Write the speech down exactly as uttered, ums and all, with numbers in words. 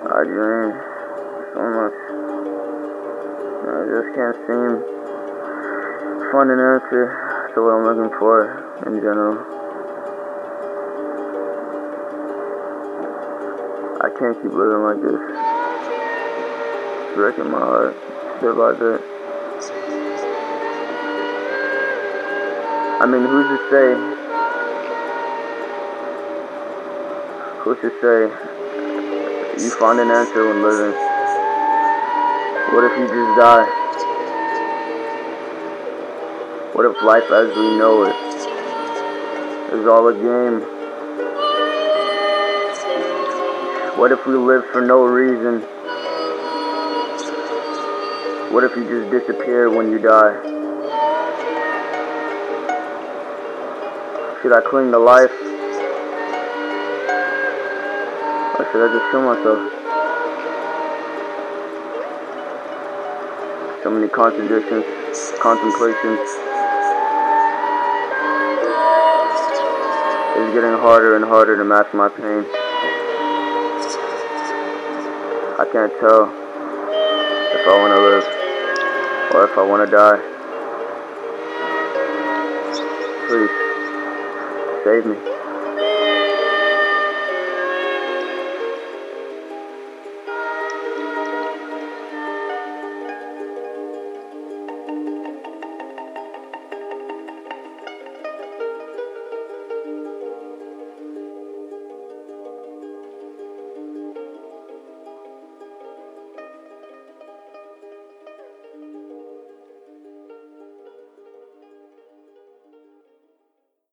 I dream so much. I just can't seem to find an answer to what I'm looking for in general. I can't keep living like this. It's breaking my heart, bit by bit. I mean, who's to say? Who's to say you find an answer when living? What if you just die? What if life as we know it is all a game? What if we live for no reason? What if you just disappear when you die? Should I cling to life? Or should I just kill myself? So many contradictions, contemplations. It's getting harder and harder to mask my pain. I can't tell if I want to live or if I want to die. Please, save me.